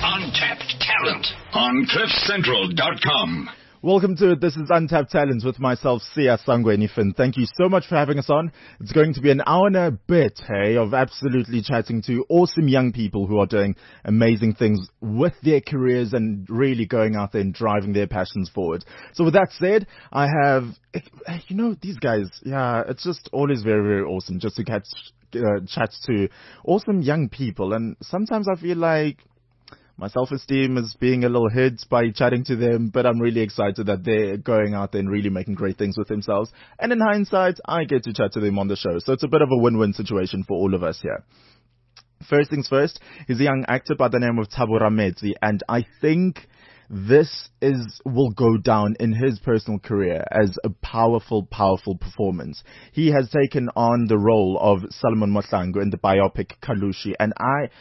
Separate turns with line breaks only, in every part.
Untapped talent on CliffCentral.com.
Welcome to it. This is Untapped Talent with myself, Sia Sangweni Finn. Thank you so much for having us on. It's going to be an hour and a bit, of absolutely chatting to awesome young people who are doing amazing things with their careers and really going out there and driving their passions forward. So with that said, I have, these guys, it's just always very, very awesome just to chat to awesome young people. And sometimes I feel like my self-esteem is being a little hit by chatting to them, but I'm really excited that they're going out there and really making great things with themselves. And in hindsight, I get to chat to them on the show. So it's a bit of a win-win situation for all of us here. First things first, he's a young actor by the name of Thabo Rametsi, and I think this will go down in his personal career as a powerful, powerful performance. He has taken on the role of Solomon Mahlangu in the biopic Kalushi, and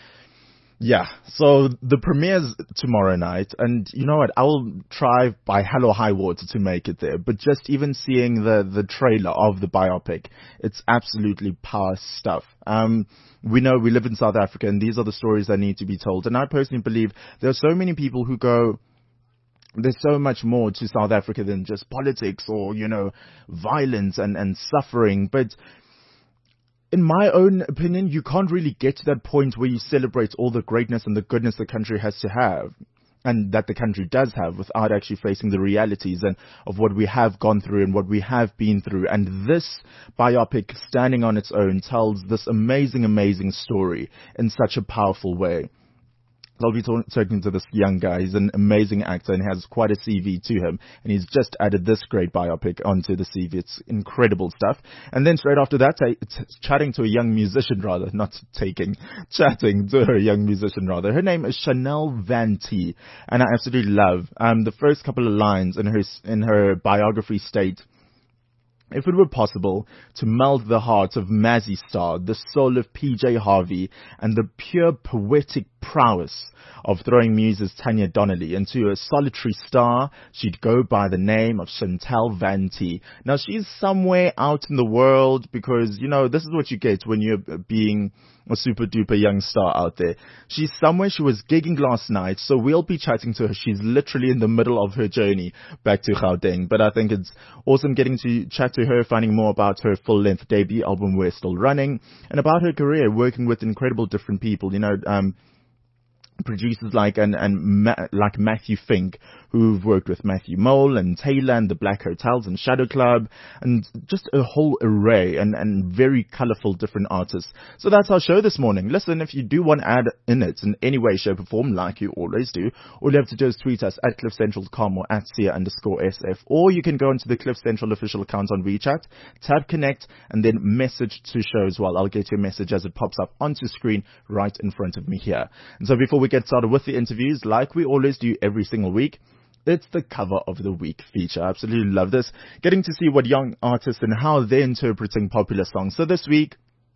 so the premiere's tomorrow night, and you know what, I will try by hell or high water to make it there, but just even seeing the trailer of the biopic, it's absolutely power stuff. We know we live in South Africa, and these are the stories that need to be told, and I personally believe there are so many people who go, there's so much more to South Africa than just politics or, violence and suffering, but in my own opinion, you can't really get to that point where you celebrate all the greatness and the goodness the country has to have, and that the country does have, without actually facing the realities and of what we have gone through and what we have been through. And this biopic, standing on its own, tells this amazing, amazing story in such a powerful way. I'll be talking to this young guy. He's an amazing actor and has quite a CV to him. And he's just added this great biopic onto the CV. It's incredible stuff. And then straight after that, chatting to a young musician rather. Chatting to a young musician rather. Her name is Chanel Van T. And I absolutely love the first couple of lines in her biography state, if it were possible to meld the heart of Mazzy Star, the soul of PJ Harvey, and the pure poetic prowess of throwing muses Tanya Donnelly into a solitary star, she'd go by the name of Chantel Van T. Now, she's somewhere out in the world because, this is what you get when you're being a super duper young star out there. She's somewhere. She was gigging last night, so we'll be chatting to her. She's literally in the middle of her journey back to Gauteng, but I think it's awesome getting to chat to her, finding more about her full-length debut album, We're Still Running, and about her career working with incredible different people, producers like Matthew Fink, who've worked with Matthew Mole and Taylor and the Black Hotels and Shadow Club, and just a whole array and very colorful different artists. So that's our show this morning. Listen, if you do want to add in it in any way, shape or form, like you always do, all you have to do is tweet us at CliffCentral.com or at @Sia_SF, or you can go into the Cliff Central official account on WeChat, tab connect, and then message to show as well. I'll get your message as it pops up onto screen right in front of me here. And so before we get started with the interviews, like we always do every single week, it's the cover of the week feature. I absolutely love this. Getting to see what young artists and how they're interpreting popular songs. So this week,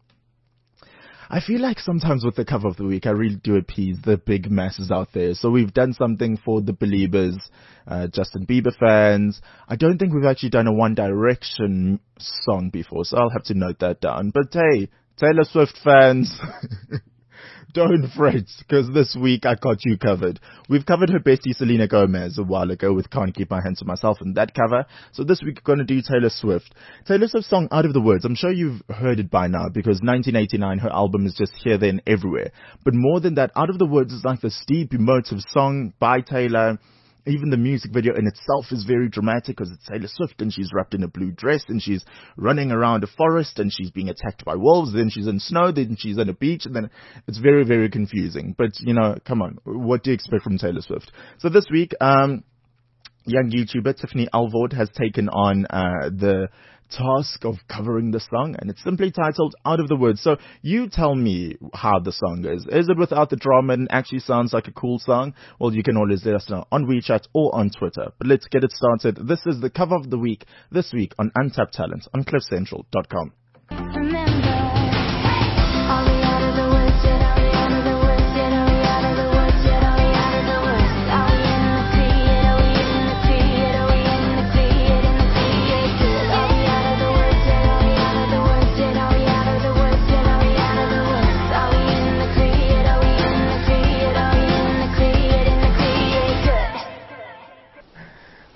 I feel like sometimes with the cover of the week, I really do appease the big masses out there. So we've done something for the Beliebers, Justin Bieber fans. I don't think we've actually done a One Direction song before, so I'll have to note that down. But hey, Taylor Swift fans, don't fret, because this week I got you covered. We've covered her bestie Selena Gomez a while ago with Can't Keep My Hands to Myself in that cover. So this week we're going to do Taylor Swift. Taylor Swift's song Out of the Woods. I'm sure you've heard it by now because 1989, her album is just here, there and everywhere. But more than that, Out of the Woods is like this deep, emotive song by Taylor. Even the music video in itself is very dramatic because it's Taylor Swift and she's wrapped in a blue dress and she's running around a forest and she's being attacked by wolves. Then she's in snow, then she's on a beach, and then it's very, very confusing. But, come on, what do you expect from Taylor Swift? So this week, young YouTuber Tiffany Alvord has taken on the task of covering the song, and it's simply titled Out of the Woods. So you tell me how the song is. Is it without the drama and actually sounds like a cool song? Well, you can always let us know on WeChat or on Twitter. But let's get it started. This is the cover of the week, this week on Untapped Talent on CliffCentral.com.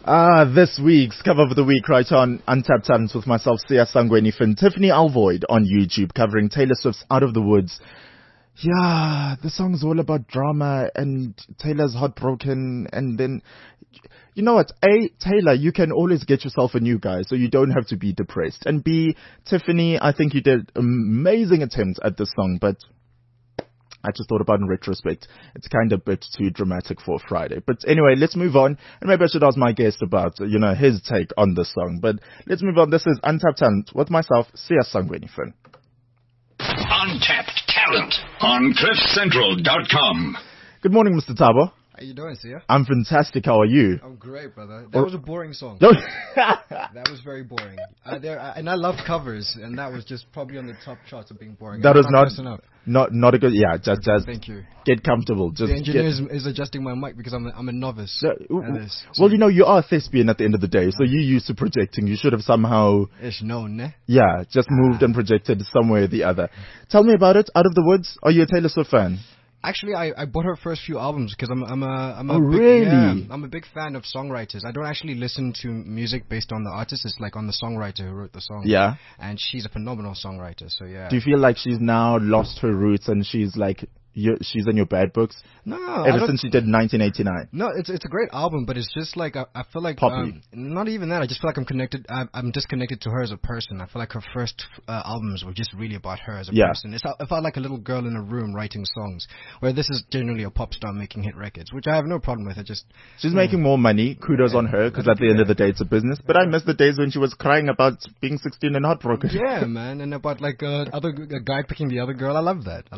This week's cover of the week right on Untapped Talents with myself, Sia Sangweni Finn, Tiffany Alvoid on YouTube covering Taylor Swift's Out of the Woods. Yeah, the song's all about drama and Taylor's heartbroken, and then, you know what, A, Taylor, you can always get yourself a new guy, so you don't have to be depressed. And B, Tiffany, I think you did amazing attempts at this song, but I just thought about in retrospect, it's kind of a bit too dramatic for a Friday. But anyway, let's move on. And maybe I should ask my guest about, his take on the song. But let's move on. This is Untapped Talent with myself, Sia Sangweni Finn.
Untapped Talent on CliffCentral.com.
Good morning, Mr. Tabo.
How you doing, Sia?
I'm fantastic. How are you?
I'm great, brother. That was a boring song.
No.
That was very boring. And I love covers, and that was just probably on the top charts of being boring.
That was not a good. Yeah, just
thank you.
Get comfortable. Just
the engineer is adjusting my mic because I'm a novice.
Well, you are a thespian at the end of the day, so you're used to projecting. You should have somehow.
It's known, ne?
Yeah, just moved and projected somewhere or the other. Tell me about it. Out of the Woods. Are you a Taylor Swift fan?
Actually, I bought her first few albums because I'm a big fan of songwriters. I don't actually listen to music based on the artist. It's like on the songwriter who wrote the song.
Yeah.
And she's a phenomenal songwriter. So yeah.
Do you feel like she's now lost her roots and she's like she's in your bad books?
No.
Ever since she did 1989.
No, it's a great album, but it's just like I feel like not even that. I just feel like I'm connected. I'm disconnected to her as a person. I feel like her first albums were just really about her as a person. It felt like a little girl in a room writing songs, where this is generally a pop star making hit records, which I have no problem with.
She's making more money. Kudos on her, because at the end of the day, it's a business. But I miss the days when she was crying about being 16 and heartbroken.
Yeah, man, and about like a guy picking the other girl. I love that.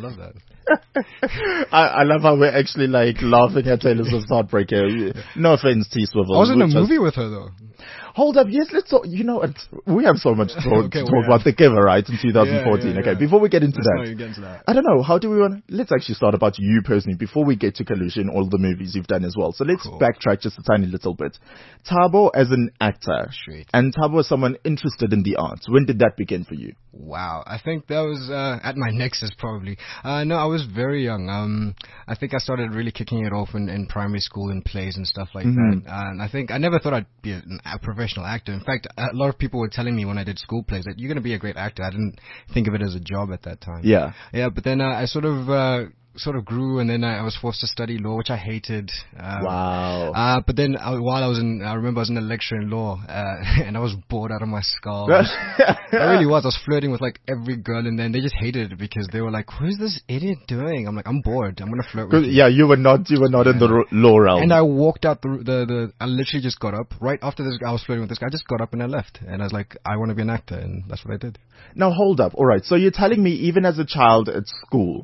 I love how we're actually like laughing at Taylor Swift's heartbreak here. No offense, T Swivel.
I was in a movie with her though.
Hold up, yes, let's talk. You know what? We have so much to talk about The Giver, right, in 2014. Okay, before we get into that, I don't know, how do we want to, let's actually start about you personally before we get to Kalusha and all the movies you've done as well. So let's backtrack just a tiny little bit. Tabo as an actor, and Tabo as someone interested in the arts. When did that begin for you?
Wow, I think that was at my nexus probably. No, I was very young. I think I started really kicking it off in primary school in plays and stuff like that. And I think I never thought I'd be a professional actor. In fact, a lot of people were telling me when I did school plays that you're going to be a great actor. I didn't think of it as a job at that time. Yeah, but then I sort of grew, and then I was forced to study law, which I hated.
Wow.
But then while I remember I was in a lecture in law, and I was bored out of my skull. I really was. I was flirting with like every girl, and then they just hated it because they were like, "What is this idiot doing?" I'm like, "I'm bored. I'm gonna flirt with you."
Yeah, you were not in the law realm.
And I walked out I literally just got up right after this. I was flirting with this guy. I just got up and I left, and I was like, "I want to be an actor," and that's what I did.
Now hold up. All right. So you're telling me even as a child at school,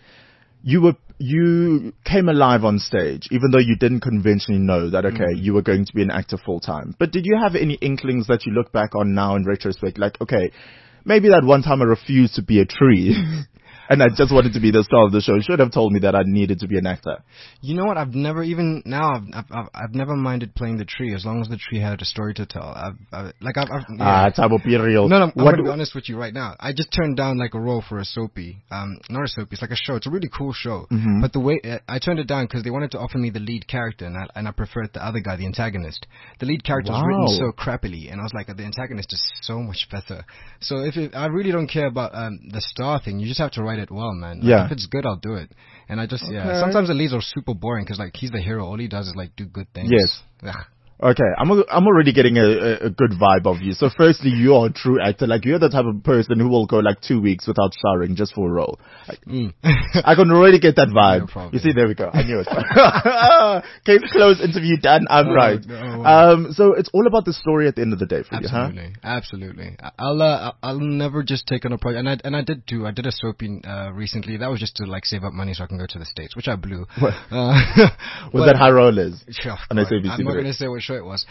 you came alive on stage, even though you didn't conventionally know that, you were going to be an actor full time. But did you have any inklings that you look back on now in retrospect, like, okay, maybe that one time I refused to be a tree and I just wanted to be the star of the show should have told me that I needed to be an actor?
You know what? I've never minded playing the tree as long as the tree had a story to tell.
Tabo, be real.
No, I'm going to be honest with you right now. I just turned down like a role for a soapy. Not a soapy, it's like a show. It's a really cool show. But the way I turned it down because they wanted to offer me the lead character, and I preferred the other guy, the antagonist. The lead character was written so crappily, and I was like, the antagonist is so much better. So I really don't care about the star thing. You just have to write it well, man. Like, if it's good, I'll do it. And I just sometimes the leads are super boring because like he's the hero. All he does is like do good things.
Yes. Ugh. Okay, I'm already getting a good vibe of you. So firstly, you are a true actor. Like, you're the type of person who will go like 2 weeks without showering just for a role. Like, I can already get that vibe. No, you see, there we go. I knew it. Case closed, interview done. I'm right. No. So it's all about the story at the end of the day for you, huh?
Absolutely. I'll never just take on a project. And I did a soapy recently. That was just to like save up money so I can go to the States, which I blew.
Was that High Rollers?
Sure. I'm not going to say what show it was.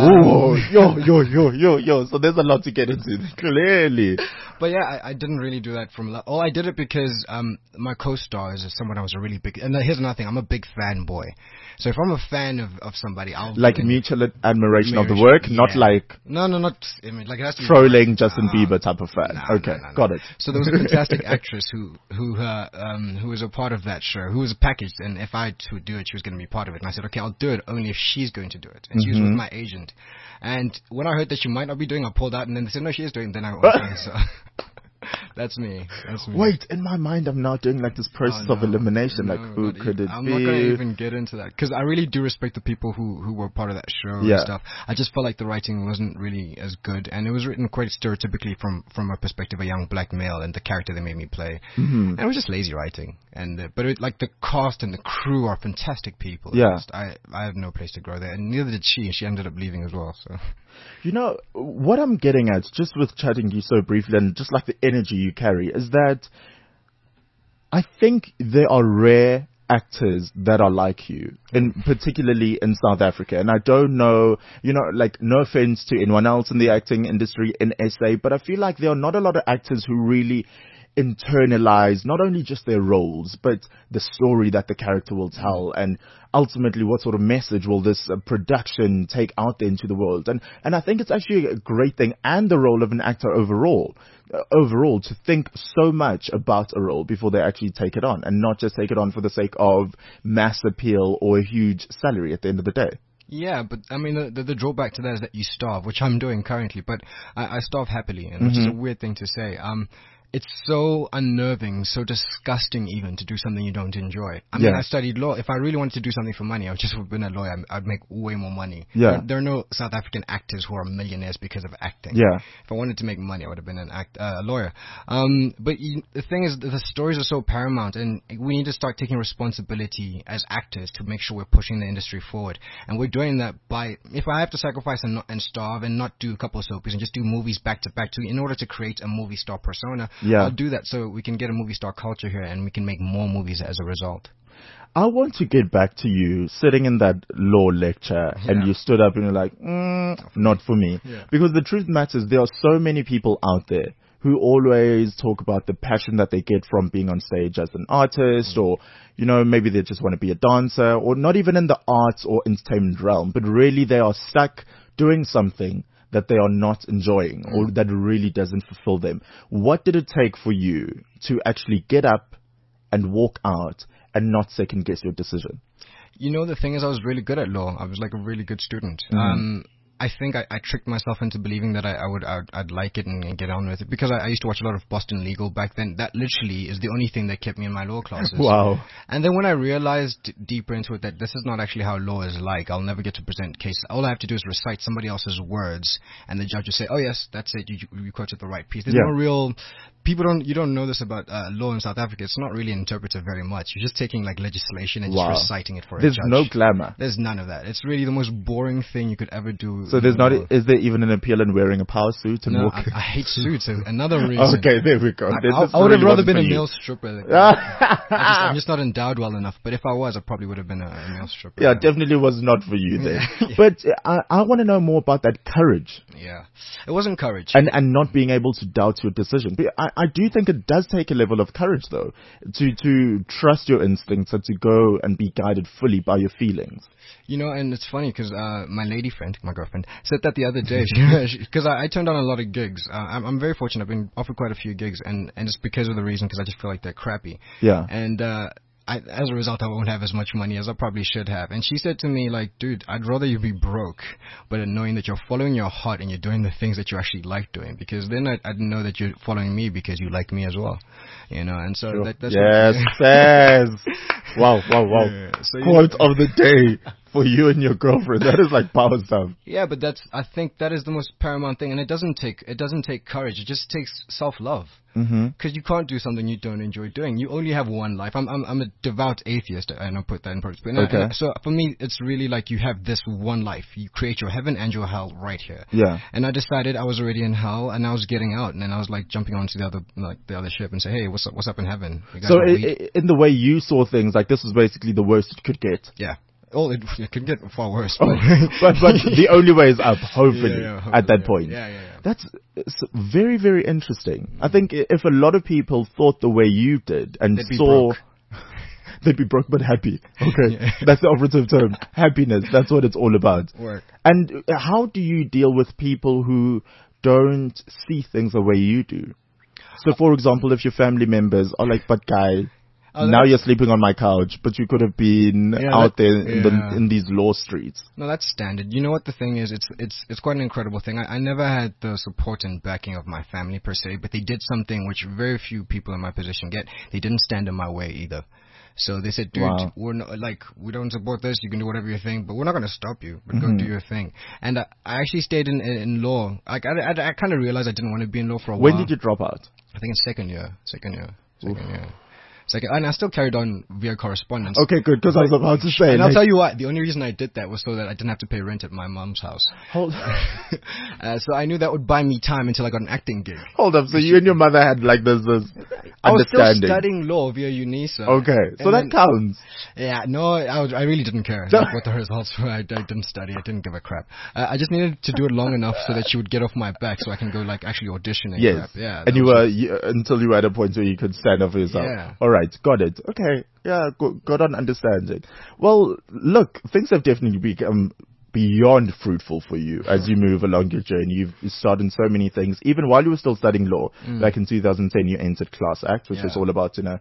Yo. So there's a lot to get into, clearly.
But yeah, I didn't really do that I did it because my co-star is someone I was a really big, and here's another thing, I'm a big fanboy. So if I'm a fan of somebody, I'll
like mutual admiration of the work, not like
not I mean, like it has to be
trolling Justin Bieber type of fan. Got it.
So there was a fantastic actress who was a part of that show, who was packaged, and if I had to do it, she was going to be part of it. And I said, okay, I'll do it only if she's going to do it. And she is with my agent. And when I heard that she might not be doing, I pulled out, and then they said, no, she is doing, then I went, okay, so... That's me.
Wait, in my mind, I'm now doing like this process of elimination. Like, who could it be?
I'm not going to even get into that because I really do respect the people who were part of that show and stuff. I just felt like the writing wasn't really as good, and it was written quite stereotypically from a perspective of a young black male and the character they made me play. And it was just lazy writing. But like the cast and the crew are fantastic people.
Yeah.
I have no place to grow there, and neither did she. She ended up leaving as well. So.
You know, what I'm getting at, just with chatting you so briefly and just like the energy you carry, is that I think there are rare actors that are like you, particularly in South Africa. And I don't know, like, no offense to anyone else in the acting industry in SA, but I feel like there are not a lot of actors who really internalize not only just their roles, but the story that the character will tell, and ultimately what sort of message will this production take out there into the world. And I think it's actually a great thing, and the role of an actor overall to think so much about a role before they actually take it on, and not just take it on for the sake of mass appeal or a huge salary at the end of the day.
Yeah, but I mean, the drawback to that is that you starve, which I'm doing currently, but I starve happily, and which is a weird thing to say. It's so unnerving, so disgusting even to do something you don't enjoy. I mean, I studied law. If I really wanted to do something for money, I would just have been a lawyer. I'd make way more money.
Yeah.
There are no South African actors who are millionaires because of acting.
Yeah.
If I wanted to make money, I would have been a lawyer. But the thing is, the stories are so paramount, and we need to start taking responsibility as actors to make sure we're pushing the industry forward. And we're doing that by, if I have to sacrifice and starve and not do a couple of soapies and just do movies back to back in order to create a movie star persona, I'll do that so we can get a movie star culture here and we can make more movies as a result.
I want to get back to you sitting in that law lecture and you stood up and you're like, not for me. Yeah. Because the truth matters, there are so many people out there who always talk about the passion that they get from being on stage as an artist, or, maybe they just want to be a dancer, or not even in the arts or entertainment realm, but really they are stuck doing something that they are not enjoying or that really doesn't fulfill them. What did it take for you to actually get up and walk out and not second guess your decision?
The thing is, I was really good at law. I was like a really good student. I think I tricked myself into believing that I'd like it and get on with it, because I used to watch a lot of Boston Legal back then. That literally is the only thing that kept me in my law classes.
Wow.
And then when I realized deeper into it that this is not actually how law is like, I'll never get to present cases. All I have to do is recite somebody else's words, and the judge will say, oh yes, that's it, you quoted the right piece. There's no real... You don't know this about law in South Africa. It's not really interpreted very much. You're just taking like legislation and just reciting it for a judge.
There's no glamour.
There's none of that. It's really the most boring thing you could ever do.
So is there even an appeal in wearing a power suit and walking?
I hate suits. Another reason.
Okay, there we go.
I would have rather been a male stripper. I'm just not endowed well enough. But if I was, I probably would have been a male stripper.
Yeah, definitely was not for you then. But I want to know more about that courage.
Yeah, it wasn't courage.
And not being able to doubt your decision. But I do think it does take a level of courage, though, to trust your instincts and to go and be guided fully by your feelings.
And it's funny because my lady friend, my girlfriend, said that the other day, because I turned down a lot of gigs. I'm very fortunate. I've been offered quite a few gigs, and it's because of the reason, because I just feel like they're crappy.
Yeah.
And as a result, I won't have as much money as I probably should have. And she said to me, like, dude, I'd rather you be broke, but knowing that you're following your heart and you're doing the things that you actually like doing, because then I'd know that you're following me because you like me as well, and so that's
yes. Wow. Yeah. So, quote of the day for you and your girlfriend. That is like power stuff.
Yeah, but I think that is the most paramount thing, and it doesn't take courage. It just takes self-love. Because you can't do something you don't enjoy doing. You only have one life. I'm a devout atheist. I don't put that in perspective.
Okay.
So for me, it's really like you have this one life. You create your heaven and your hell right here.
Yeah.
And I decided I was already in hell, and I was getting out, and then I was like jumping onto the other ship and say, hey, what's up in heaven?
So in the way you saw things, like this was basically the worst it could get.
Yeah. Oh, it could get far worse.
But the only way is up, hopefully, at that point.
Yeah.
That's very, very interesting. I think if a lot of people thought the way you did and saw... They'd be broke but happy. Okay, that's the operative term. Happiness, that's what it's all about.
Work.
And how do you deal with people who don't see things the way you do? So, for example, if your family members are like, but guy... now you're sleeping on my couch, but you could have been out there in these law streets.
No, that's standard. You know what the thing is? It's quite an incredible thing. I never had the support and backing of my family per se, but they did something which very few people in my position get. They didn't stand in my way either. So they said, dude, we're not, like, we don't support this. You can do whatever you think, but we're not going to stop you. But go do your thing. And I actually stayed in law. Like, I kind of realized I didn't want to be in law for a while.
When did you drop out?
I think in second year. And I still carried on via correspondence.
Okay, good, because I was about to say.
And I'll tell you what, the only reason I did that was so that I didn't have to pay rent at my mom's house.
So
I knew that would buy me time until I got an acting gig.
Hold up, so you and your mother had like this understanding.
I was still studying law via UNISA.
Okay, so that counts.
Yeah, no, I really didn't care like, what the results were. I didn't study. I didn't give a crap. I just needed to do it long enough so that she would get off my back so I can go like actually audition and crap. Yeah, and
until you were at a point where you could stand up for yourself.
Yeah.
All right, got it. Okay, yeah, got on understanding. Well, look, things have definitely become beyond fruitful for you as you move along your journey. You've started so many things. Even while you were still studying law, back in 2010, you entered Class Act, which was all about, it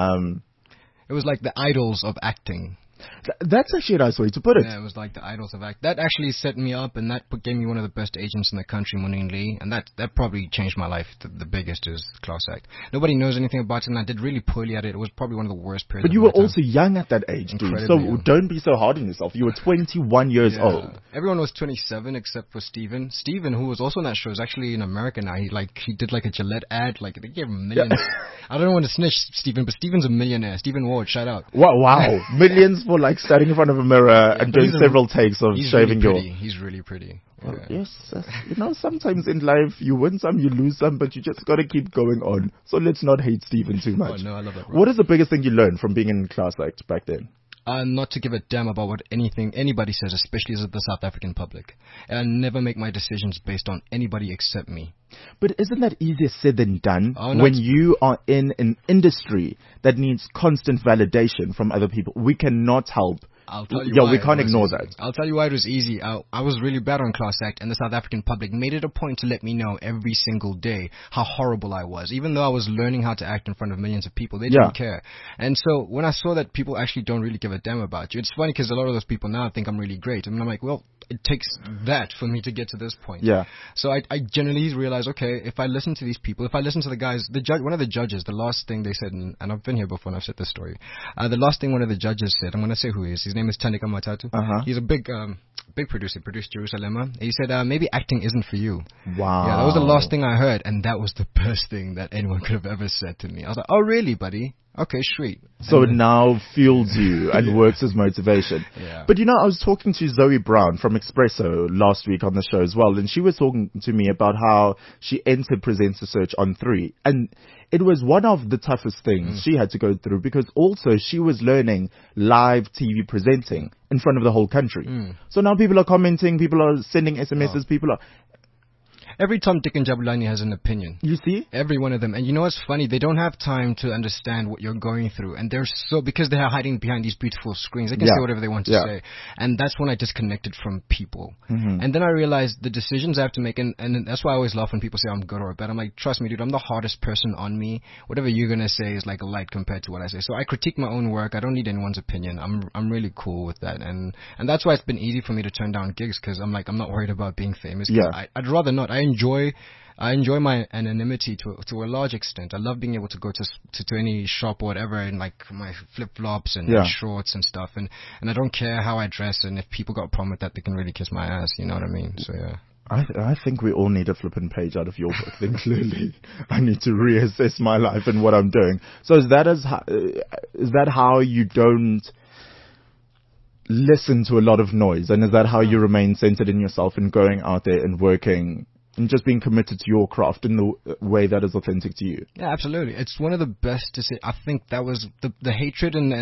was like the idols of acting.
That's actually a nice way to put it.
Yeah, it was like the idols of act. That actually set me up, and that gave me one of the best agents in the country, Munin Lee, and that probably changed my life. The biggest is Class Act. Nobody knows anything about it, and I did really poorly at it. It was probably one of the worst periods.
But you were also young at that age, dude. So don't be so hard on yourself. You were 21 years old.
Everyone was 27 except for Steven. Steven, who was also on that show, is actually in America now. He did like a Gillette ad. Like they gave him millions. I don't want to snitch Steven, but Steven's a millionaire. Steven Ward, shout out.
Wow. Millions for like standing in front of a mirror and doing several takes of shaving your...
He's really pretty.
Well, yes. Sometimes in life you win some, you lose some, but you just got to keep going on. So let's not hate Steven too much.
Oh, no, I love that.
What is the biggest thing you learned from being in Class Act back then?
Not to give a damn about what anybody says, especially as the South African public. And I never make my decisions based on anybody except me.
But isn't that easier said than done when you are in an industry that needs constant validation from other people? We cannot help.
I'll tell you why.
We can't ignore that.
I'll tell you why it was easy. I was really bad on Class Act, and the South African public made it a point to let me know every single day how horrible I was. Even though I was learning how to act in front of millions of people, they didn't care. And so when I saw that people actually don't really give a damn about you, it's funny because a lot of those people now think I'm really great. I mean, I'm like, well, it takes that for me to get to this point.
Yeah.
So I generally realize, okay, if I listen to these people, if I listen to the guys, one of the judges, the last thing they said, and I've been here before and I've said this story, the last thing one of the judges said, I'm going to say who he is. His name is Thandeka Matatu. He's a big producer, produced Jerusalem. He said, maybe acting isn't for you.
Wow.
Yeah, that was the last thing I heard, and that was the best thing that anyone could have ever said to me. I was like, oh, really, buddy? Okay, sweet.
So it now fuels you and works as motivation.
Yeah.
But I was talking to Zoe Brown from Expresso last week on the show as well, and she was talking to me about how she entered Presenter Search on 3. And it was one of the toughest things she had to go through because also she was learning live TV presenting in front of the whole country. So now people are commenting, people are sending SMSs, people are...
Every Tom, Dick, and Jabulani has an opinion.
You see?
Every one of them. And you know what's funny? They don't have time to understand what you're going through. And because they're hiding behind these beautiful screens, they can say whatever they want to say. And that's when I disconnected from people. And then I realized the decisions I have to make, and that's why I always laugh when people say I'm good or bad. I'm like, trust me, dude, I'm the hardest person on me. Whatever you're going to say is like a light compared to what I say. So I critique my own work. I don't need anyone's opinion. I'm really cool with that. And that's why it's been easy for me to turn down gigs because I'm like, I'm not worried about being famous. I'd rather not. I enjoy my anonymity to a large extent. I love being able to go to any shop or whatever in like my flip-flops and shorts and stuff. And I don't care how I dress. And if people got a problem with that, they can really kiss my ass. You know what I mean? So, yeah.
I think we all need a flipping page out of your book. Then clearly I need to reassess my life and what I'm doing. So is that how you don't listen to a lot of noise? And is that how you remain centered in yourself and going out there and working and just being committed to your craft in the way that is authentic to you?
Yeah, absolutely. It's one of the best to say. I think that was the hatred and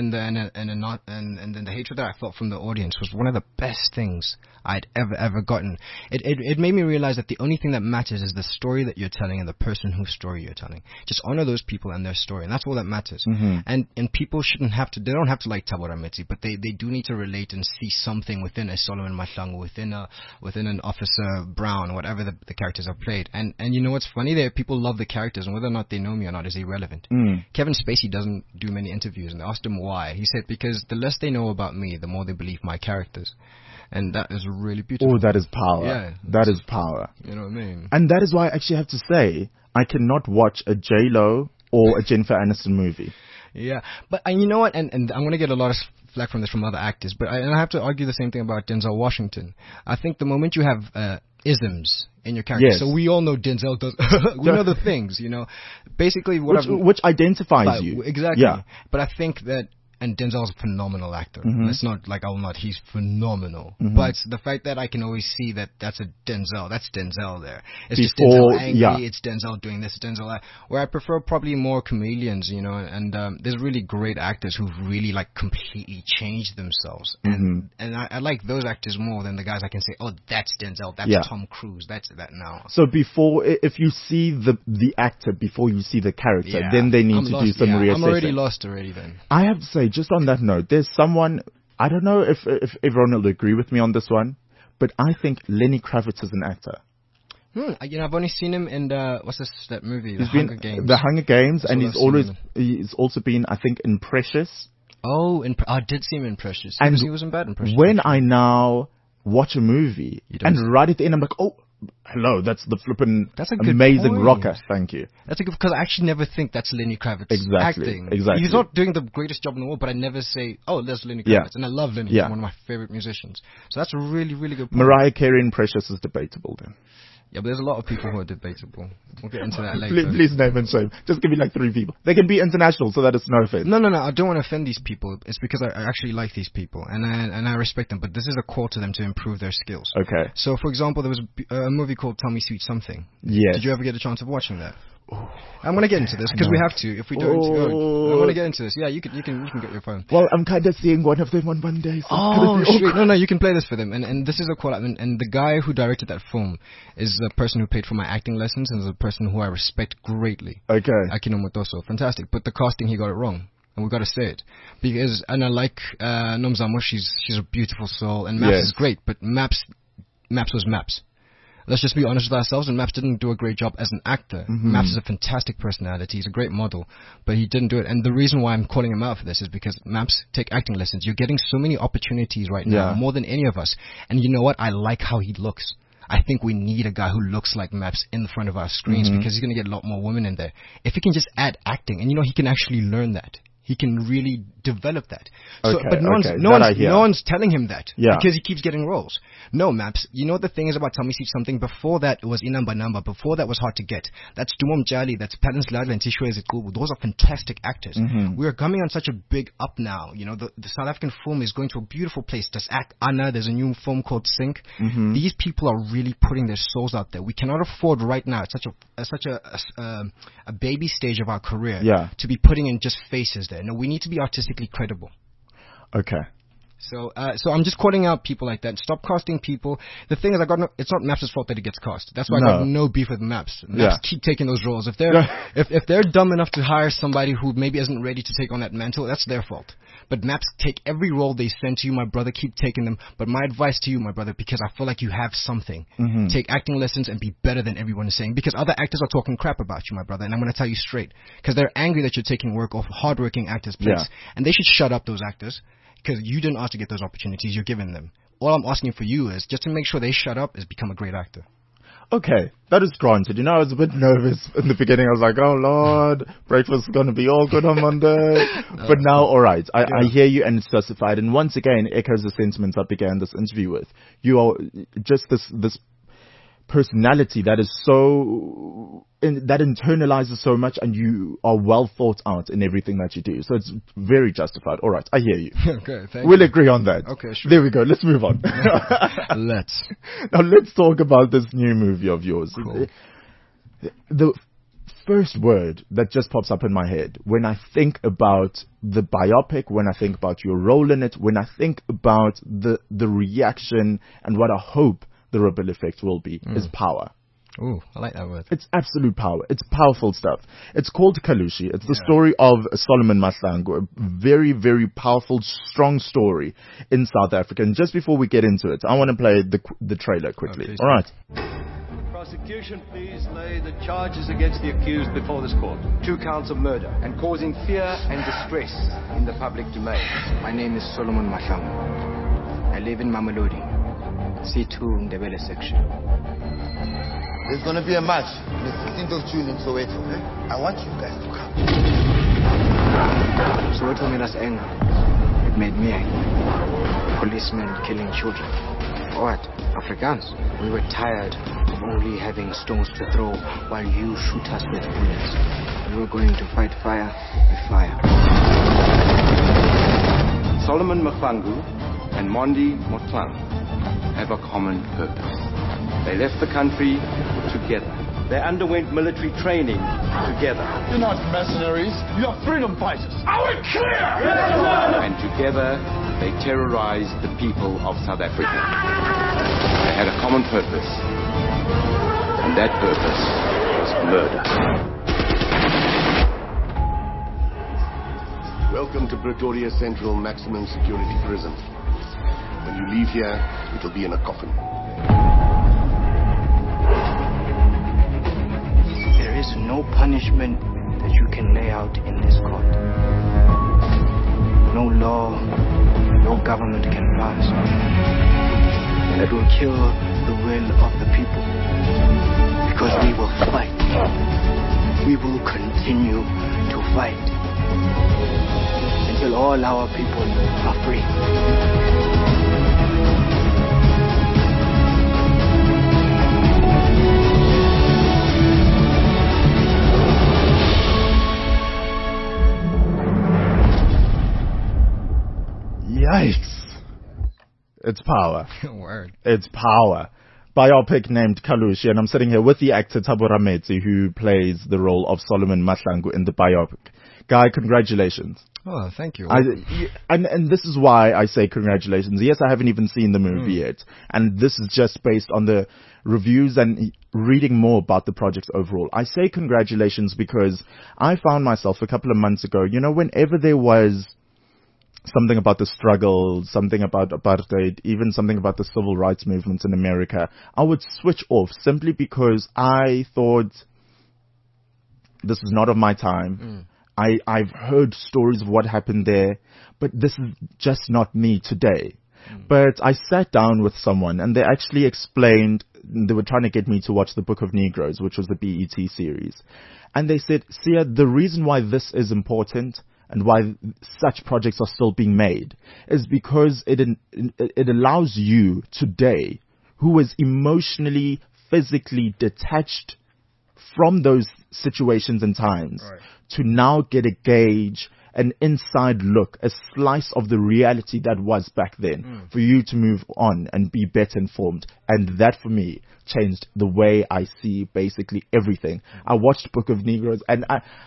then the hatred that I felt from the audience was one of the best things I'd ever gotten. It made me realize that the only thing that matters is the story that you're telling and the person whose story you're telling. Just honor those people and their story, and that's all that matters. And people they don't have to like Thabo Rametsi, but they do need to relate and see something within a Solomon Mahlangu, within an Officer Brown, whatever the character characters I've played. And you know what's funny? There, people love the characters, and whether or not they know me or not is irrelevant. Kevin Spacey doesn't do many interviews, and they asked him why. He said, because the less they know about me, the more they believe my characters. And that is really beautiful.
Oh, that is power.
Yeah.
That is power.
You know what I mean?
And that is why I actually have to say, I cannot watch a J-Lo or a Jennifer Aniston movie.
Yeah, but you know what? And I'm going to get a lot of flack from this from other actors, but I have to argue the same thing about Denzel Washington. I think the moment you have isms in your character,
Yes.
so we all know Denzel does. We know the things, you know. Basically,
which identifies you.
Exactly.
Yeah.
But I think that. And Denzel's a phenomenal actor. It's not like I will not. He's phenomenal. But the fact that I can always see that that's a Denzel. That's Denzel there. It's just Denzel angry.
Yeah.
It's Denzel doing this. It's Denzel that. Where I prefer probably more chameleons, you know. And there's really great actors who've really like completely changed themselves. And I like those actors more than the guys I can say, oh, that's Denzel. That's Tom Cruise. That's that now.
So if you see the actor before you see the character, then they need to do some reassessing.
I'm already lost already then.
I have to say, just on that note, there's someone, I don't know if everyone will agree with me on this one, but I think Lenny Kravitz is an actor.
You know, I've only seen him in that movie, The Hunger Games.
The Hunger Games, and he's also been, I think, in Precious.
Oh, I did see him in Precious.
And
he wasn't bad in Precious.
When I now watch a movie, and right at the end I'm like, oh, hello, that's the flippin' amazing rocker. Thank you.
That's a good, because I actually never think that's Lenny Kravitz acting.
Exactly.
He's not doing the greatest job in the world, but I never say, oh, there's Lenny Kravitz. Yeah. And I love Lenny. He's one of my favorite musicians. So that's a really, really good point.
Mariah Carey in Precious is debatable then.
Yeah, but there's a lot of people who are debatable. We'll get into that later.
Please name and shame. Just give me like 3 people. They can be international, so that it's no offense.
No. I don't want to offend these people. It's because I actually like these people, and I respect them. But this is a call to them to improve their skills.
Okay.
So, for example, there was a movie called Tell Me Sweet Something.
Yes.
Did you ever get a chance of watching that? I'm going to get into this because we have to. If we don't, I'm going to get into this. Yeah, you can get your phone.
Well, I'm kind of seeing one of them on Monday. So
sweet. No, you can play this for them. And this is a call out. And the guy who directed that film is the person who paid for my acting lessons and is a person who I respect greatly.
Okay.
Akino Motoso. Fantastic. But the casting, he got it wrong. And we got to say it. Because, and I like Nomzamo. She's a beautiful soul. And Maps is great. But Maps was Maps. Let's just be honest with ourselves, and Maps didn't do a great job as an actor. Maps is a fantastic personality. He's a great model, but he didn't do it. And the reason why I'm calling him out for this is because Maps, take acting lessons. You're getting so many opportunities right now, more than any of us. And you know what? I like how he looks. I think we need a guy who looks like Maps in the front of our screens because he's going to get a lot more women in there. If he can just add acting, and you know, he can actually learn that. He can really develop that. But no one's telling him that because he keeps getting roles. No, Maps. You know what the thing is about Tell Me Something? Before that, it was Inamba Namba. Before that was Hard to Get. That's Dumom Jali. That's Patterns Ladla and Tishwe Zikubu. Those are fantastic actors. We are coming on such a big up now. You know, the South African film is going to a beautiful place. There's Act Anna. There's a new film called Sync. These people are really putting their souls out there. We cannot afford right now at such a baby stage of our career to be putting in just faces there. No, we need to be artistically credible.
Okay.
So I'm just calling out people like that. Stop casting people. The thing is, it's not Maps' fault that he gets cast. That's why I got no beef with Maps. Maps keep taking those roles. If they're dumb enough to hire somebody who maybe isn't ready to take on that mantle, that's their fault. But Maps, take every role they send to you, my brother. Keep taking them. But my advice to you, my brother, because I feel like you have something. Take acting lessons and be better than everyone is saying. Because other actors are talking crap about you, my brother. And I'm going to tell you straight. Because they're angry that you're taking work off hardworking actors' place. And they should shut up, those actors. Because you didn't ask to get those opportunities. You're giving them. All I'm asking for you is just to make sure they shut up is become a great actor.
Okay, that is granted. You know, I was a bit nervous in the beginning. I was like, oh, Lord, breakfast is going to be all good on Monday. But now, all right, I hear you and it's justified. And once again, echoes the sentiments I began this interview with. You are just this personality that is that internalizes so much, and you are well thought out in everything that you do. So it's very justified. All right, I hear you.
Okay,
we'll agree on that.
Okay, sure.
There we go. Let's move on. Now let's talk about this new movie of yours.
Cool.
The first word that just pops up in my head when I think about the biopic, when I think about your role in it, when I think about the reaction and what I hope the ripple effect will be, is power.
Ooh, I like that word.
It's absolute power. It's powerful stuff. It's called Kalushi. It's the story of Solomon Masango. A very, very powerful, strong story in South Africa. And just before we get into it, I want to play the trailer quickly. All right.
Prosecution, please lay the charges against the accused before this court.
2 counts of murder and causing fear and distress in the public domain.
My name is Solomon Mahlangu. I live in Mamelodi, C2 Ndebele section.
There's going to be a match on the 15th of June in Soweto. I want you guys to come.
Soweto made us angry. It made me angry. Policemen killing children. For what? Afrikaans. We were tired of only having stones to throw while you shoot us with bullets. We were going to fight fire with fire.
Solomon Mahlangu and Mondi Motlang have a common purpose. They left the country together. They underwent military training together.
You're not mercenaries. You're freedom fighters. Are we clear?
And together, they terrorized the people of South Africa. They had a common purpose. And that purpose was murder.
Welcome to Pretoria Central Maximum Security Prison. When you leave here, it'll be in a coffin.
There is no punishment that you can lay out in this court. No law, no government can pass that will kill the will of the people. Because we will fight. We will continue to fight until all our people are free.
Yikes. It's power.
Word.
It's power. Biopic named Kalushi, and I'm sitting here with the actor Thabo Rametsi, who plays the role of Solomon Mahlangu in the biopic. Guy, congratulations.
Oh, thank you.
And this is why I say congratulations. Yes, I haven't even seen the movie yet, and this is just based on the reviews and reading more about the project overall. I say congratulations because I found myself a couple of months ago, whenever there was something about the struggle, something about apartheid, even something about the civil rights movement in America, I would switch off simply because I thought this is not of my time. I've heard stories of what happened there, but this is just not me today. But I sat down with someone and they actually explained, they were trying to get me to watch the Book of Negroes, which was the BET series. And they said, Sia, the reason why this is important and why such projects are still being made is because it allows you today, who is emotionally, physically detached from those situations and times, to now get a gauge, an inside look, a slice of the reality that was back then, for you to move on and be better informed. And that for me changed the way I see basically everything. I watched Book of Negroes and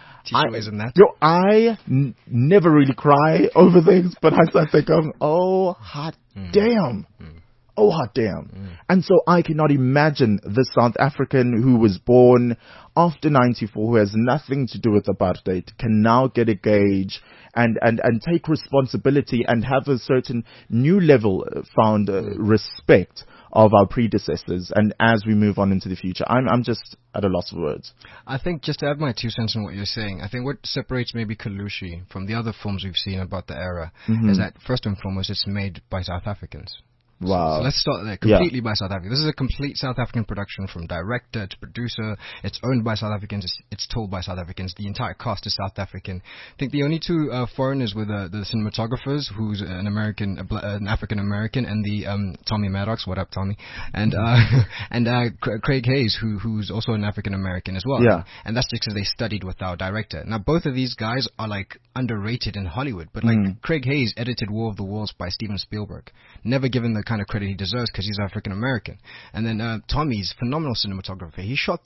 I never really cry over things, but I start thinking, oh, hot damn. Oh, hot damn. And so I cannot imagine the South African who was born after 94, who has nothing to do with apartheid, can now get a gauge and take responsibility and have a certain new level found respect of our predecessors. And as we move on into the future, I'm just at a loss of words.
I think, just to add my 2 cents on what you're saying, I think what separates maybe Kalushi from the other films we've seen about the era is that, first and foremost, it's made by South Africans.
Wow.
So let's start there. Completely by South Africa. This is a complete South African production from director to producer. It's owned by South Africans. It's told by South Africans. The entire cast is South African. I think the only 2 foreigners were the cinematographers, who's an African American, and the Tommy Maddox. What up, Tommy? And Craig Hayes, who's also an African American as well.
Yeah.
And that's just because they studied with our director. Now both of these guys are underrated in Hollywood, but Craig Hayes edited War of the Worlds by Steven Spielberg. Never given the kind of credit he deserves because he's African American. And then Tommy's phenomenal cinematographer. He shot that.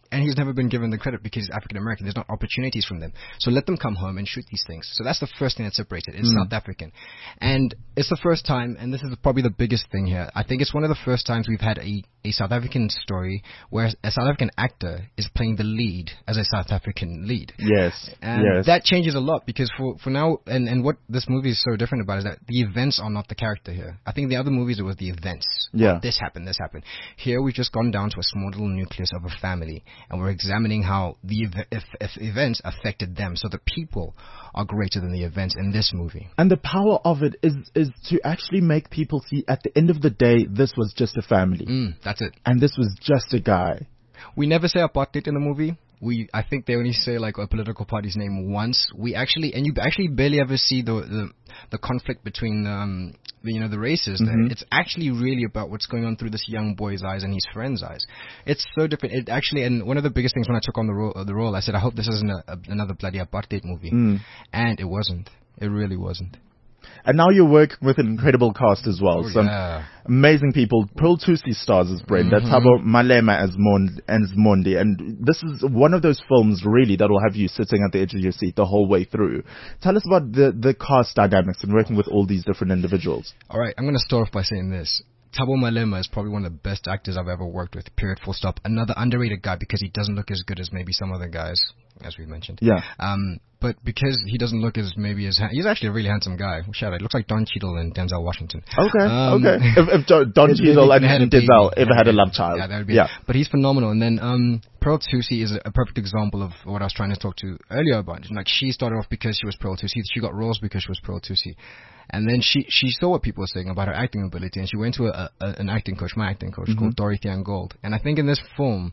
and he's never been given the credit because he's African American. There's not opportunities from them. So let them come home and shoot these things. So that's the first thing that separates it. It's South African. And it's the first time, and this is probably the biggest thing here, I think it's one of the first times we've had a South African story where a South African actor is playing the lead as a South African lead.
Yes.
And that changes a lot because for now, and what this movie is so different about is that the events are not the character here. I think in the other movies it was the events.
Yeah.
This happened. Here we've just gone down to a small little nucleus of a family, and we're examining how the events affected them. So the people are greater than the events in this movie.
And the power of it is to actually make people see at the end of the day, this was just a family.
That's it.
And this was just a guy.
We never say apartheid in the movie. I think they only say like a political party's name once. You actually barely ever see the conflict between the races there. It's actually really about what's going on through this young boy's eyes and his friend's eyes. It's so different. It actually, and one of the biggest things when I took on the role, I said, I hope this isn't another bloody apartheid movie. And it wasn't. It really wasn't.
And now you're working with an incredible cast as well. Some amazing people. Pearl Thusi stars as Brenda, Thabo Malema as Mondi. And this is one of those films really that will have you sitting at the edge of your seat the whole way through. Tell us about the cast dynamics and working with all these different individuals.
All right, I'm going to start off by saying this. Thabo Malema is probably one of the best actors I've ever worked with, period, full stop. Another underrated guy because he doesn't look as good as maybe some other guys, as we mentioned.
Yeah.
But because he doesn't look as he's actually a really handsome guy. Shout out. Looks like Don Cheadle and Denzel Washington.
Okay. If Don Cheadle and Denzel ever had a love child.
Yeah, that would be it. But he's phenomenal. And then Pearl Thusi is a perfect example of what I was trying to talk to earlier about. Like, she started off because she was Pearl Thusi. She got roles because she was Pearl Thusi. And then she saw what people were saying about her acting ability, and she went to an acting coach, my acting coach, called Dorothy Ann Gould. And I think in this film,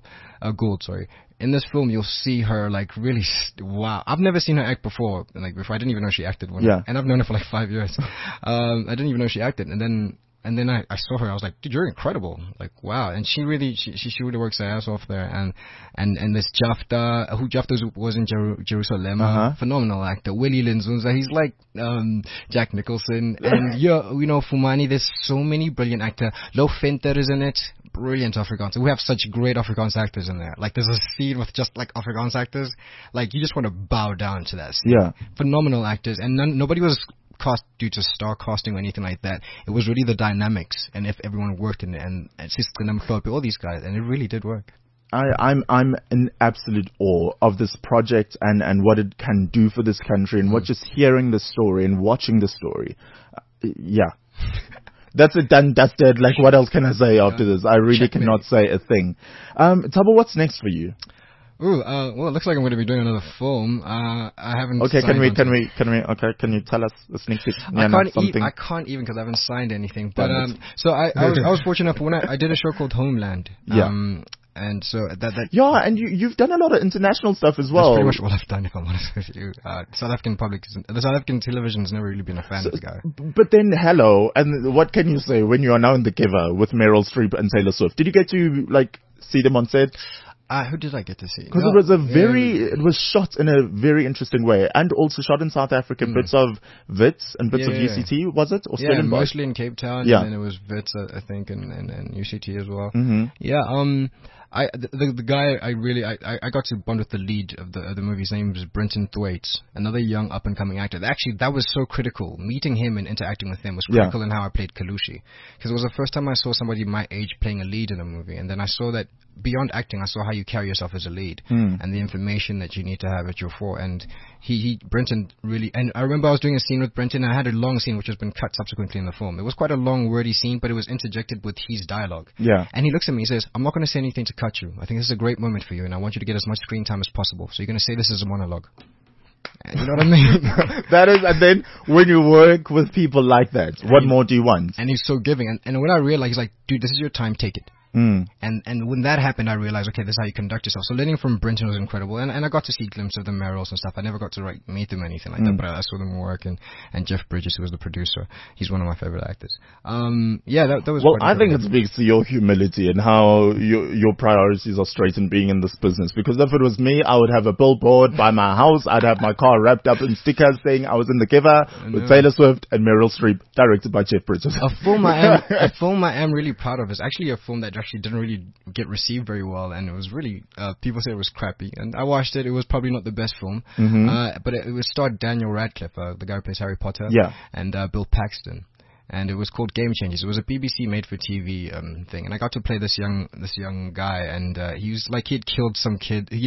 in this film, you'll see her like really, wow. I've never seen her act before. I didn't even know she acted. And I've known her for like 5 years. I didn't even know she acted. And then I saw her. I was like, dude, you're incredible. Like, wow. And she really works her ass off there. And this Jafta, who Jafta was in Jerusalem, phenomenal actor. Willie Linzunza, he's like Jack Nicholson. And Fumani, there's so many brilliant actors. Lo Venter is in it. Brilliant Afrikaans. We have such great Afrikaans actors in there. Like, there's a scene with just like Afrikaans actors. Like, you just want to bow down to that scene. Yeah. Phenomenal actors. And nobody was cast due to star casting or anything like that. It was really the dynamics and if everyone worked in it, and all these guys, and it really did work.
I'm in absolute awe of this project and what it can do for this country, and what just hearing the story and watching the story. That's it, done, dusted. Like, what else can I say after this? I really cannot say a thing. Thabo, what's next for you?
Well, it looks like I'm going to be doing another film. I haven't.
Okay, can you tell us a sneak peek?
I can't even because I haven't signed anything. But so I was fortunate enough when I did a show called Homeland. And so
and you've done a lot of international stuff as well.
That's pretty much what I've done, if I'm honest with you. the South African television's never really been a fan of the guy.
But then, hello, and what can you say when you are now in The Giver with Meryl Streep and Taylor Swift? Did you get to see them on set?
Who did I get to see?
Because it was shot in a very interesting way, and also shot in South Africa, bits of Wits and bits of UCT, was it? Or
mostly in Cape Town, and then it was Wits, I think, and UCT as well. The guy I got to bond with the lead of the movie. His name was Brenton Thwaites, another young up and coming actor. Actually, that was so critical. Meeting him and interacting with him was critical in how I played Kalushi, because it was the first time I saw somebody my age playing a lead in a movie, and then I saw that beyond acting, I saw how you carry yourself as a lead and the information that you need to have at your fore. And Brenton really, and I remember I was doing a scene with Brenton, and I had a long scene which has been cut subsequently in the film. It was quite a long, wordy scene, but it was interjected with his dialogue. Yeah. And he looks at me and says, I'm not going to say anything to cut you. I think this is a great moment for you, and I want you to get as much screen time as possible. So you're going to say this as a monologue. You know what I mean?
That is, and then when you work with people like that, what more do you want?
And he's so giving. And when I realized, he's like, dude, this is your time, take it. And when that happened, I realized, okay, this is how you conduct yourself. So learning from Brenton was incredible, and I got to see a glimpse of the Meryls and stuff. I never got to meet them or anything like that, but I saw them work, and Jeff Bridges, who was the producer, he's one of my favorite actors. That was.
Well, I think it speaks to your humility and how your priorities are straight in being in this business. Because if it was me, I would have a billboard by my house. I'd have my car wrapped up in stickers saying I was in The Giver with Taylor Swift and Meryl Streep, directed by Jeff Bridges.
A film I am really proud of is actually a film that actually didn't really get received very well, and it was really people said it was crappy. And I watched it. It was probably not the best film, but it was starred Daniel Radcliffe, the guy who plays Harry Potter, and Bill Paxton. And it was called Game Changers. It was a BBC made-for-TV thing, and I got to play this young guy, and he was like he had killed some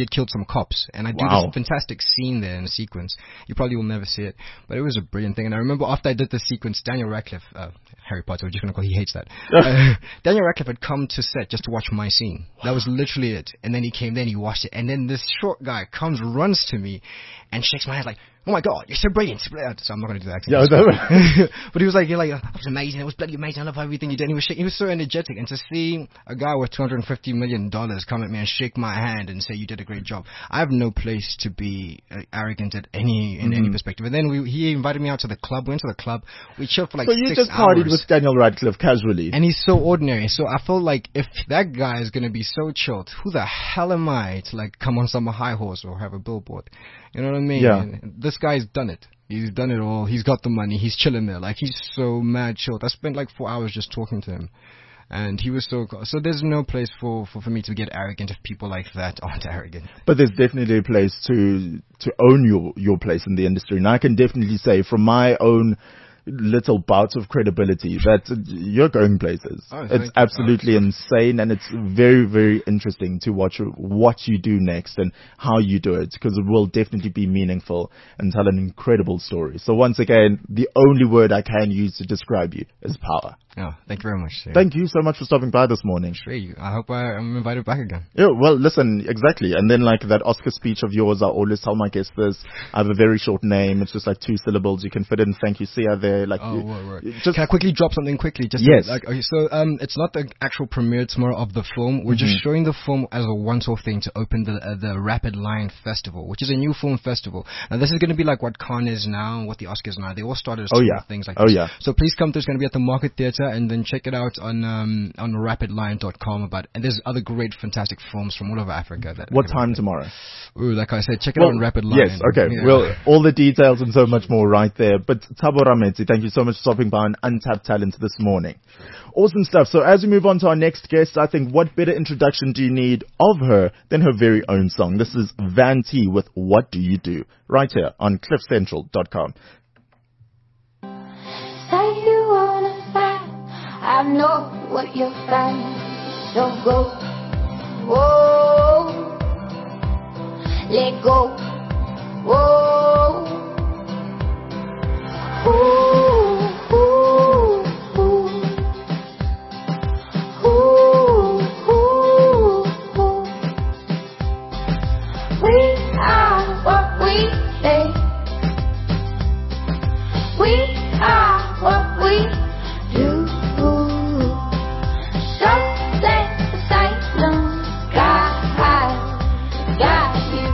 cops, and I do this fantastic scene there in a sequence. You probably will never see it, but it was a brilliant thing. And I remember after I did the sequence, Daniel Radcliffe, Harry Potter, we're just gonna call, he hates that. Daniel Radcliffe had come to set just to watch my scene. That was literally it. And then he came, then he watched it, and then this short guy runs to me, and shakes my hand like, "Oh my God, you're so brilliant!" So I'm not going to do that accent. But he was like, "That was amazing. It was bloody amazing. I love everything you did." And he was so energetic. And to see a guy with $250 million come at me and shake my hand and say, "You did a great job," I have no place to be arrogant in any perspective. And then he invited me out to the club. Went to the club. We chilled for like 6 hours. So you just partied with Daniel Radcliffe casually. And he's so ordinary. So I felt like if that guy is going to be so chilled, who the hell am I to like come on some high horse or have a billboard? You know what I mean? Yeah. And this guy's done it. He's done it all. He's got the money. He's chilling there. Like, he's so mad chilled. I spent like 4 hours just talking to him. And he was so there's no place for me to get arrogant if people like that aren't arrogant. But there's definitely a place to own your place in the industry. And I can definitely say from my own little bouts of credibility that you're going places. It's absolutely insane, and it's very, very interesting to watch what you do next and how you do it, because it will definitely be meaningful and tell an incredible story. So once again, the only word I can use to describe you is power. Oh, thank you very much, sir. Thank you so much for stopping by this morning. Sure, I hope I'm invited back again. Yeah, well, listen, exactly. And then like that Oscar speech of yours, I always tell my guests this. I have a very short name. It's just like 2 syllables. You can fit in thank you, Sia there. Like, just, can I quickly drop something quickly? Just yes. It's not the actual premiere tomorrow of the film. We're just showing the film as a once-off thing to open the Rapid Lion Festival, which is a new film festival. Now, this is going to be like what Cannes is now, what the Oscars are now. They all started as things like this. So please come through. It's going to be at the Market Theatre, and then check it out on rapidlion.com. And there's other great, fantastic films from all over Africa. What time tomorrow? Ooh, like I said, check it out on Rapid Lion. Yes, okay. Yeah. Well, all the details and so much more right there. But Thabo Rametsi, thank you so much for stopping by on Untapped Talent this morning. Awesome stuff. So as we move on to our next guest, I think what better introduction do you need of her than her very own song? This is Van T with What Do You Do? Right here on cliffcentral.com.
Say you wanna fight, I know what you're fighting. Don't go, whoa, let go, whoa, ooh, ooh, ooh, ooh, ooh, ooh. We are what we say. We are what we do. Something asylum got you.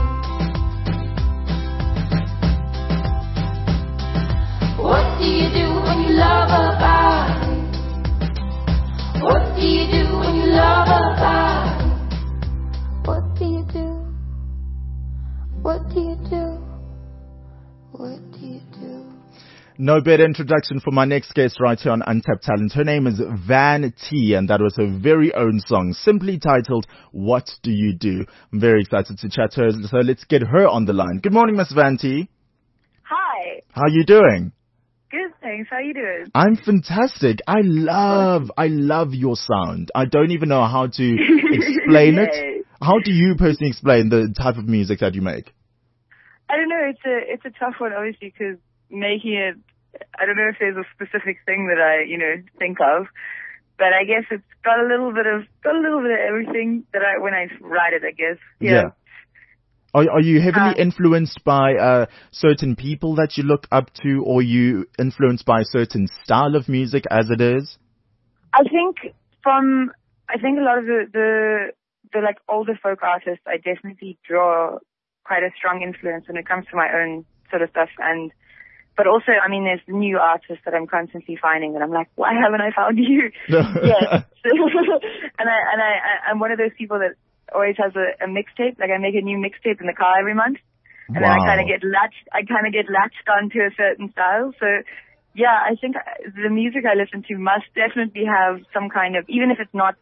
What do you do when you love a body? What do you do when you love a body? What do you do? What do you do? What do you do?
No better introduction for my next guest right here on Untapped Talent. Her name is Van T, and that was her very own song, simply titled, What Do You Do? I'm very excited to chat to her, so let's get her on the line. Good morning, Miss Van T.
Hi.
How are you doing?
Good, thanks. How are you doing?
I'm fantastic. I love your sound. I don't even know how to explain it. How do you personally explain the type of music that you make?
I don't know. It's a tough one, obviously, because making it, I don't know if there's a specific thing that I, think of, but I guess it's got a little bit of everything that when I write it, I guess. Yeah.
Are you heavily influenced by certain people that you look up to, or you influenced by a certain style of music as it is?
I think a lot of the like older folk artists, I definitely draw quite a strong influence when it comes to my own sort of stuff. But also, I mean, there's new artists that I'm constantly finding, and I'm like, why haven't I found you? Yeah. And I'm one of those people that always has a mixtape. Like, I make a new mixtape in the car every month, and then I kind of get latched onto a certain style. So, yeah, I think the music I listen to must definitely have some kind of, even if it's not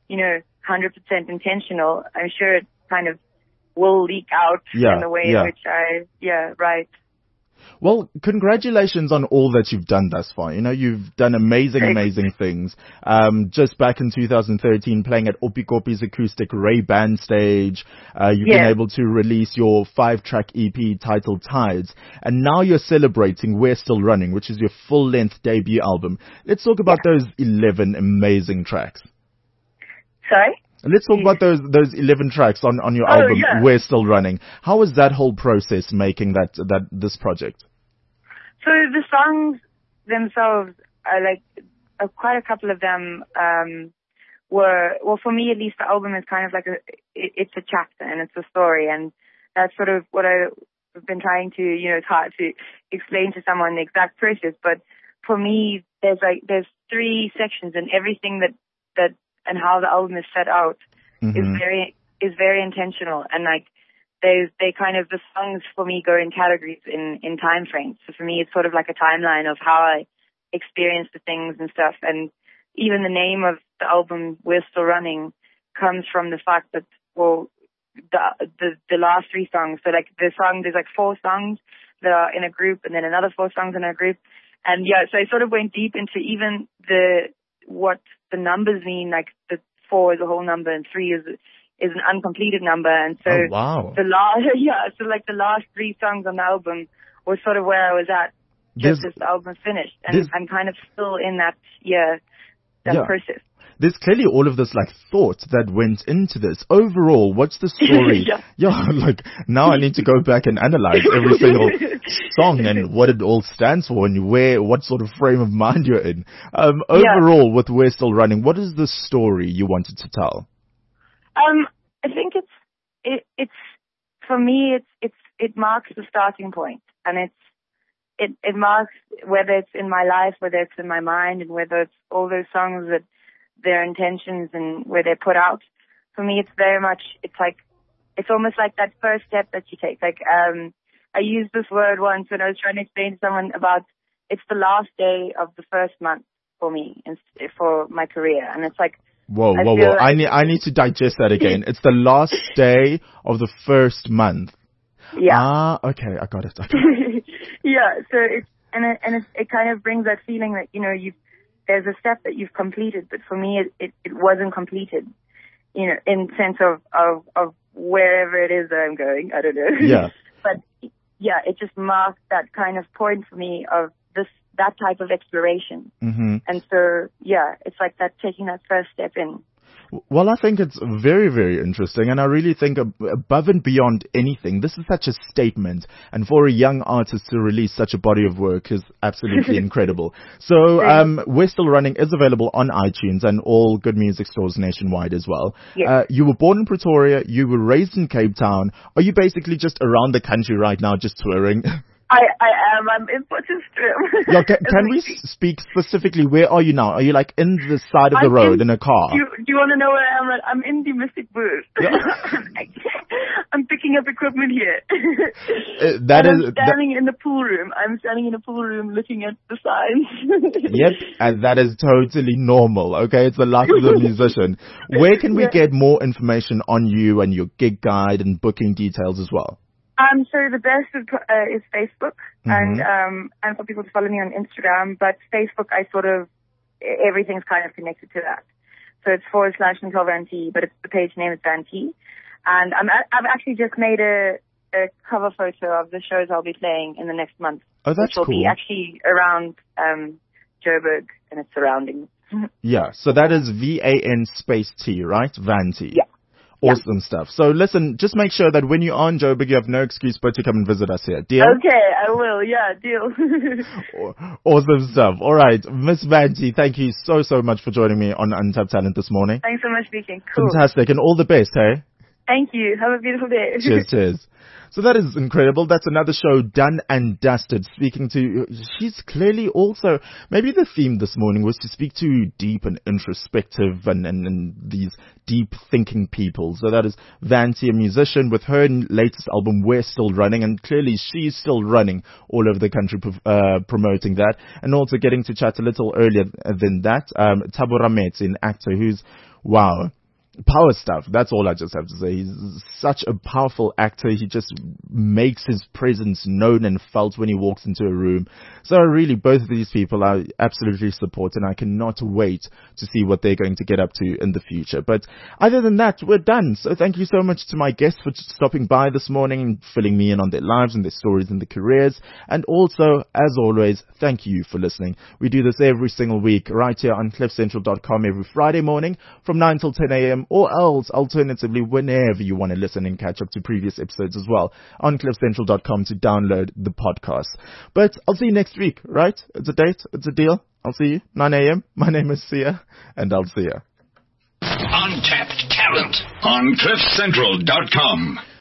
100% intentional, I'm sure it kind of will leak out in the way in which I write.
Well, congratulations on all that you've done thus far. You've done amazing things. Just back in 2013, playing at Opikopi's Acoustic Ray Band stage. You've been able to release your 5-track EP titled Tides. And now you're celebrating We're Still Running, which is your full-length debut album. Let's talk about those 11 amazing tracks.
Sorry?
Let's talk about those 11 tracks on your album, We're Still Running. How was that whole process making this project?
So the songs themselves are quite a couple of them were, well, for me at least, the album is kind of like it's a chapter and it's a story, and that's sort of what I've been trying to, it's hard to explain to someone the exact process, but for me, there's 3 sections, and everything that and how the album is set out is very intentional, and they kind of, the songs for me go in categories in time frames. So for me, it's sort of like a timeline of how I experience the things and stuff. And even the name of the album, We're Still Running, comes from the fact that, well, the last 3 songs, so there's 4 songs that are in a group, and then another 4 songs in a group. And so I sort of went deep into even what the numbers mean, like the 4 is a whole number and 3 is an uncompleted number, and so the last 3 songs on the album was sort of where I was at just as the album finished, and I'm kind of still in that process.
There's clearly all of this thought that went into this. Overall, what's the story? Now I need to go back and analyze every single song and what it all stands for and what sort of frame of mind you're in. Overall, with We're Still Running, what is the story you wanted to tell?
I think it's for me, it marks the starting point, and it marks whether it's in my life, whether it's in my mind, and whether it's all those songs that their intentions and where they're put out. For me, it's very much, it's almost like that first step that you take. I used this word once when I was trying to explain to someone about, it's the last day of the first month for me and for my career. And it's
whoa. I need to digest that again. It's the last day of the first month.
Yeah.
Okay. I got it.
Yeah. So it kind of brings that feeling that, there's a step that you've completed, but for me, it wasn't completed, in sense of wherever it is that I'm going. I don't know.
Yeah.
But it just marked that kind of point for me of that type of exploration.
Mm-hmm.
And so, it's like that, taking that first step in.
Well, I think it's very, very interesting, and I really think above and beyond anything, this is such a statement, and for a young artist to release such a body of work is absolutely incredible. So, We're Still Running is available on iTunes and all good music stores nationwide as well.
Yes.
You were born in Pretoria, you were raised in Cape Town. Are you basically just around the country right now, just touring?
I am. I'm in Potchefstroom.
Can we speak specifically? Where are you now? Are you in the side of the road in a car?
Do you want to know where I am? I'm in the Mystic Booth. Yeah. I'm picking up equipment here. I'm standing in the pool room. I'm standing in a pool room looking at the signs.
Yep, and that is totally normal. Okay, it's the life of the musician. Where can we get more information on you and your gig guide and booking details as well?
So the best is Facebook, and for people to follow me on Instagram. But Facebook, everything's kind of connected to that. So it's /Nicole Van T, but the page name is Van T. And I've actually just made a cover photo of the shows I'll be playing in the next month.
Oh, that's cool.
Which will be actually around Joburg and its surroundings.
Yeah, so that is VAN_T, right? Van T.
Yeah.
Awesome stuff. So listen, just make sure that when you're on Joburg, you have no excuse but to come and visit us here. Deal?
Okay, I will. Yeah, deal.
Awesome stuff. All right. Miss Van T, thank you so much for joining me on Untapped Talent this morning.
Thanks so much, speaking. Cool.
Fantastic. And all the best, hey?
Thank you. Have a beautiful day.
Cheers. So that is incredible. That's another show done and dusted. She's clearly also, maybe the theme this morning was to speak to deep and introspective and these deep thinking people. So that is Van T, a musician, with her latest album, We're Still Running, and clearly she's still running all over the country, promoting that. And also getting to chat a little earlier than that, Thabo Rametsi, an actor who's wow. Power stuff. That's all I just have to say. He's such a powerful actor. He just makes his presence known and felt when he walks into a room. So really, both of these people I absolutely support, and I cannot wait to see what they're going to get up to in the future. But other than that, we're done. So thank you so much to my guests for stopping by this morning and filling me in on their lives and their stories and their careers. And also, as always, thank you for listening. We do this every single week right here on cliffcentral.com every Friday morning from 9 till 10 a.m. or else alternatively whenever you want to listen and catch up to previous episodes as well on cliffcentral.com to download the podcast. But I'll see you next week, right? It's a date, it's a deal. I'll see you 9 a.m. My name is Sia, and I'll see you.
Untapped talent on cliffcentral.com.